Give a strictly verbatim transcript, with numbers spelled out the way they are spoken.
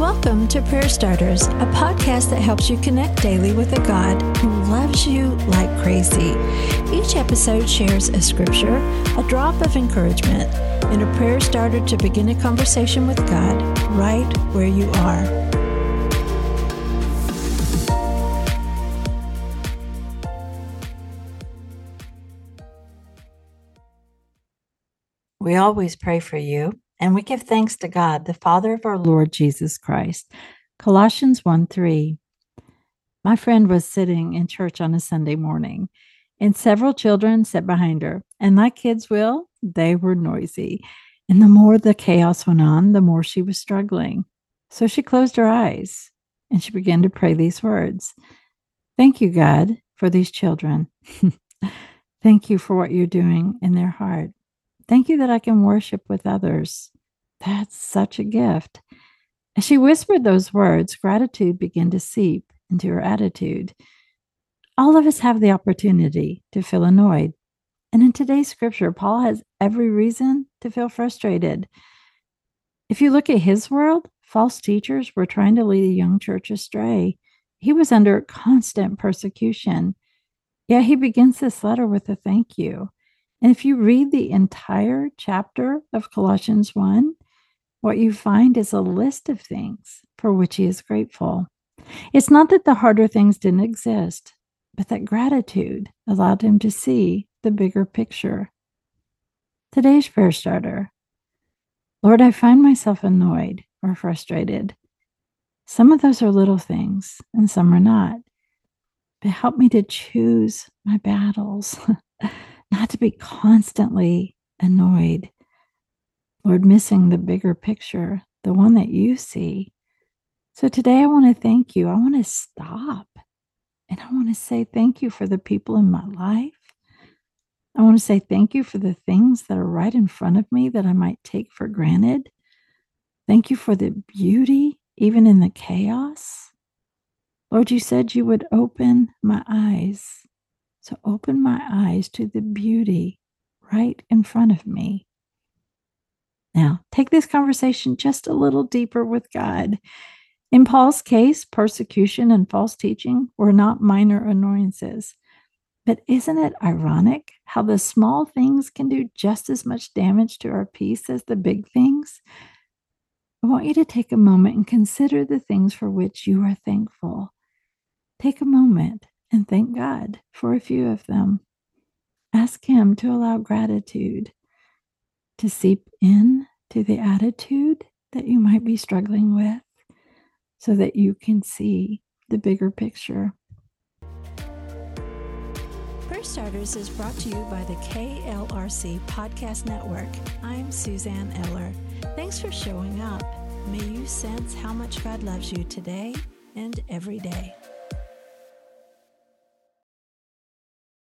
Welcome to Prayer Starters, a podcast that helps you connect daily with a God who loves you like crazy. Each episode shares a scripture, a drop of encouragement, and a prayer starter to begin a conversation with God right where you are. We always pray for you, and we give thanks to God, the Father of our Lord Jesus Christ. Colossians one three. My friend was sitting in church on a Sunday morning, and several children sat behind her. And like kids will, they were noisy. And the more the chaos went on, the more she was struggling. So she closed her eyes, and she began to pray these words. Thank you, God, for these children. Thank you for what you're doing in their heart. Thank you that I can worship with others. That's such a gift. As she whispered those words, gratitude began to seep into her attitude. All of us have the opportunity to feel annoyed. And in today's scripture, Paul has every reason to feel frustrated. If you look at his world, false teachers were trying to lead a young church astray. He was under constant persecution. Yet he begins this letter with a thank you. And if you read the entire chapter of Colossians one, what you find is a list of things for which he is grateful. It's not that the harder things didn't exist, but that gratitude allowed him to see the bigger picture. Today's prayer starter. Lord, I find myself annoyed or frustrated. Some of those are little things and some are not. But help me to choose my battles. Not to be constantly annoyed. Lord, missing the bigger picture, the one that you see. So today I want to thank you. I want to stop. And I want to say thank you for the people in my life. I want to say thank you for the things that are right in front of me that I might take for granted. Thank you for the beauty, even in the chaos. Lord, you said you would open my eyes. So open my eyes to the beauty right in front of me. Now, take this conversation just a little deeper with God. In Paul's case, persecution and false teaching were not minor annoyances. But isn't it ironic how the small things can do just as much damage to our peace as the big things? I want you to take a moment and consider the things for which you are thankful. Take a moment and thank God for a few of them. Ask him to allow gratitude to seep in to the attitude that you might be struggling with so that you can see the bigger picture. Prayer Starters is brought to you by the K L R C Podcast Network. I'm Suzanne Eller. Thanks for showing up. May you sense how much God loves you today and every day.